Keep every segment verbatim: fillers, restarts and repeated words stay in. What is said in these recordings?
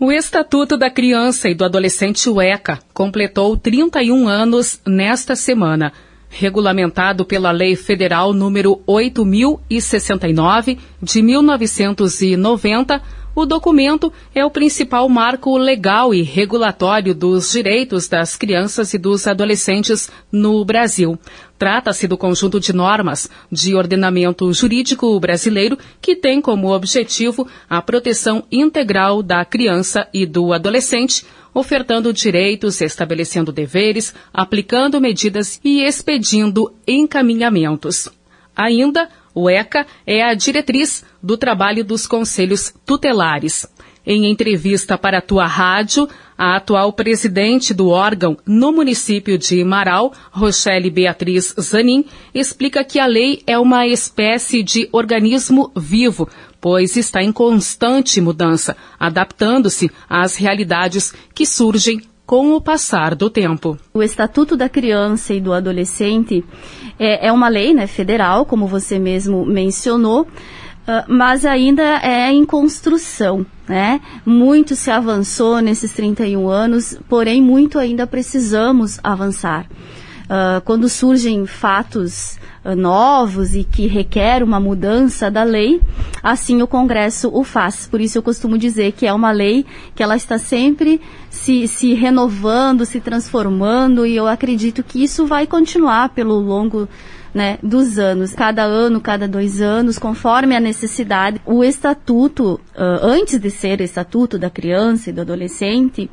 O Estatuto da Criança e do Adolescente, o ECA, completou trinta e um anos nesta semana. Regulamentado pela Lei Federal número oito mil e sessenta e nove, de mil novecentos e noventa, o documento é o principal marco legal e regulatório dos direitos das crianças e dos adolescentes no Brasil. Trata-se do conjunto de normas de ordenamento jurídico brasileiro que tem como objetivo a proteção integral da criança e do adolescente, ofertando direitos, estabelecendo deveres, aplicando medidas e expedindo encaminhamentos. Ainda, o ECA é a diretriz do trabalho dos conselhos tutelares. Em entrevista para a Tua Rádio, a atual presidente do órgão no município de Marau, Rochelle Beatriz Zanin, explica que a lei é uma espécie de organismo vivo, pois está em constante mudança, adaptando-se às realidades que surgem com o passar do tempo. O Estatuto da Criança e do Adolescente é, é uma lei, né, federal, como você mesmo mencionou, Uh, mas ainda é em construção, né? Muito se avançou nesses trinta e um anos, porém muito ainda precisamos avançar. Uh, quando surgem fatos uh, novos e que requer uma mudança da lei, assim o Congresso o faz. Por isso eu costumo dizer que é uma lei que ela está sempre se, se renovando, se transformando, e eu acredito que isso vai continuar pelo longo, né, dos anos, cada ano, cada dois anos, conforme a necessidade. O estatuto, uh, antes de ser o Estatuto da Criança e do Adolescente,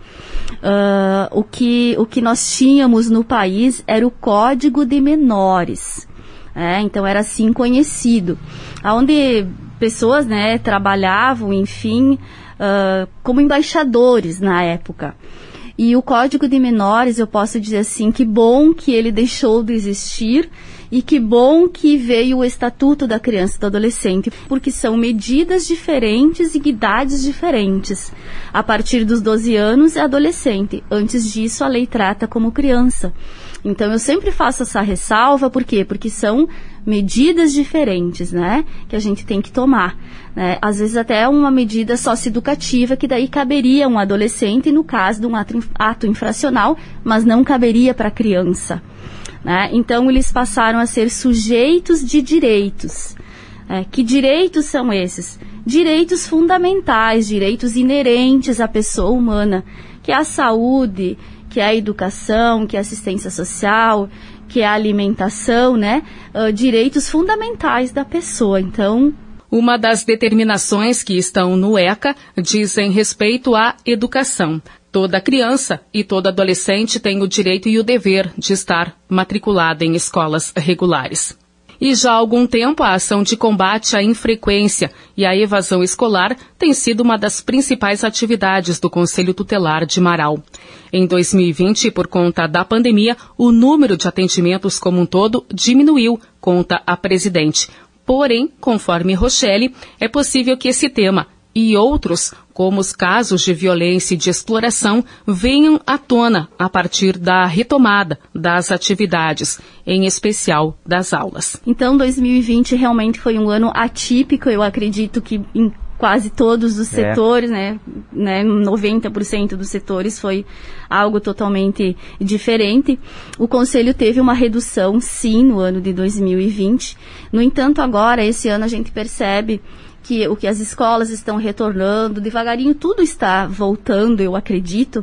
uh, o, que, o que nós tínhamos no país era o Código de Menores. É, então era assim conhecido, onde pessoas, né, trabalhavam, enfim, uh, como embaixadores na época. E o Código de Menores, eu posso dizer assim, que bom que ele deixou de existir, e que bom que veio o Estatuto da Criança e do Adolescente, porque são medidas diferentes e idades diferentes. A partir dos doze anos é adolescente. Antes disso, a lei trata como criança. Então, eu sempre faço essa ressalva, por quê? Porque são medidas diferentes, né, que a gente tem que tomar. Né? Às vezes até uma medida socioeducativa, que daí caberia um adolescente no caso de um ato, ato infracional, mas não caberia para a criança. Né? Então, eles passaram a ser sujeitos de direitos. É, que direitos são esses? Direitos fundamentais, direitos inerentes à pessoa humana, que é a saúde, que é a educação, que é a assistência social, que é a alimentação, né? Uh, direitos fundamentais da pessoa. Então, uma das determinações que estão no ECA dizem respeito à educação. Toda criança e todo adolescente tem o direito e o dever de estar matriculada em escolas regulares. E já há algum tempo a ação de combate à infrequência e à evasão escolar tem sido uma das principais atividades do Conselho Tutelar de Marau. Em dois mil e vinte, por conta da pandemia, o número de atendimentos como um todo diminuiu, conta a presidente. Porém, conforme Rochelle, é possível que esse tema e outros, como os casos de violência e de exploração, venham à tona a partir da retomada das atividades, em especial das aulas. Então, dois mil e vinte realmente foi um ano atípico, eu acredito que em quase todos os é. setores, né, né, noventa por cento dos setores foi algo totalmente diferente. O Conselho teve uma redução, sim, no ano de dois mil e vinte. No entanto, agora, esse ano, a gente percebe que o que as escolas estão retornando, devagarinho tudo está voltando, eu acredito.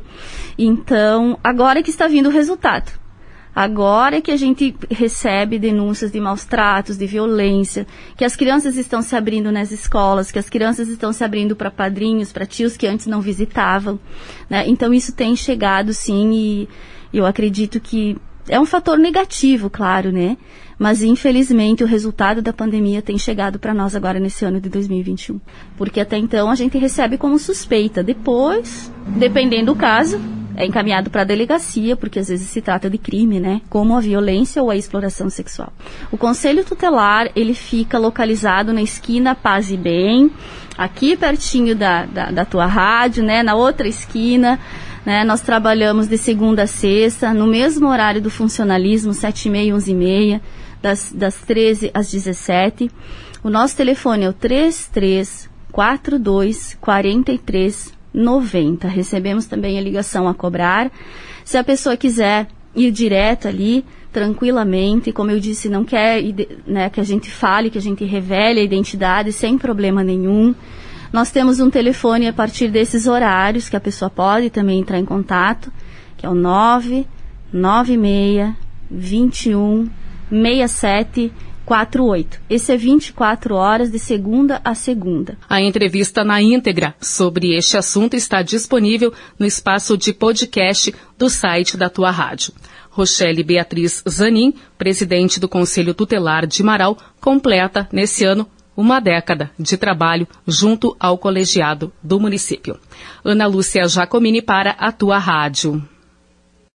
Então, agora é que está vindo o resultado. Agora é que a gente recebe denúncias de maus tratos, de violência, que as crianças estão se abrindo nas escolas, que as crianças estão se abrindo para padrinhos, para tios que antes não visitavam, né? Então, isso tem chegado, sim, e eu acredito que é um fator negativo, claro, né? Mas, infelizmente, o resultado da pandemia tem chegado para nós agora nesse ano de dois mil e vinte e um. Porque até então a gente recebe como suspeita. Depois, dependendo do caso, é encaminhado para a delegacia, porque às vezes se trata de crime, né? Como a violência ou a exploração sexual. O Conselho Tutelar, ele fica localizado na esquina Paz e Bem, aqui pertinho da, da, da tua rádio, né? Na outra esquina. Né, nós trabalhamos de segunda a sexta, no mesmo horário do funcionalismo, sete e meia, onze e meia, das, das treze às dezessete. O nosso telefone é o três três quatro dois, quatro três noventa. Recebemos também a ligação a cobrar. Se a pessoa quiser ir direto ali, tranquilamente, como eu disse, não quer, né, que a gente fale, que a gente revele a identidade sem problema nenhum. Nós temos um telefone a partir desses horários que a pessoa pode também entrar em contato, que é o nove nove seis, dois um, seis sete quatro oito. Esse é vinte e quatro horas de segunda a segunda. A entrevista na íntegra sobre este assunto está disponível no espaço de podcast do site da Tua Rádio. Rochelle Beatriz Zanin, presidente do Conselho Tutelar de Marau, completa, nesse ano, uma década de trabalho junto ao colegiado do município. Ana Lúcia Giacomini para a Tua Rádio.